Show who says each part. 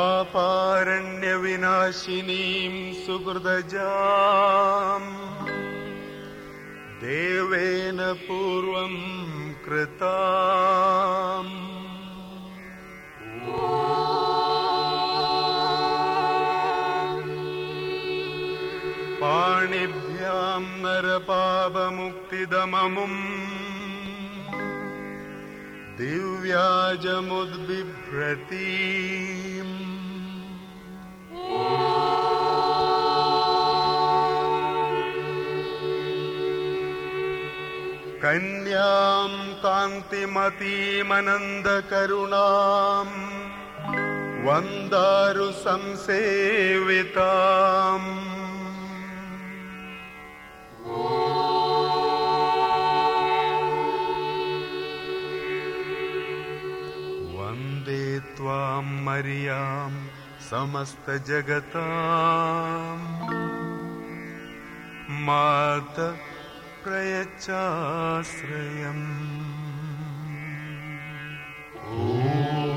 Speaker 1: പാപാരണ്യവിനാശിനീം സുഹൃദജാം ദേവേന പൂർവം കൃതാം പാണിഭ്യാം നരപാപമുക്തിദമമും ദിവ്യാജമുദ്ബിഭ്രതീം കന്യാം കാന്തിമതീമനന്ദകരുണാം വന്ദാരു സംസേവിതാം വന്ദേ ത്വാം മരിയാം സമസ്തജഗതാം മാത പ്രയച്ഛാശ്രയം. ഓം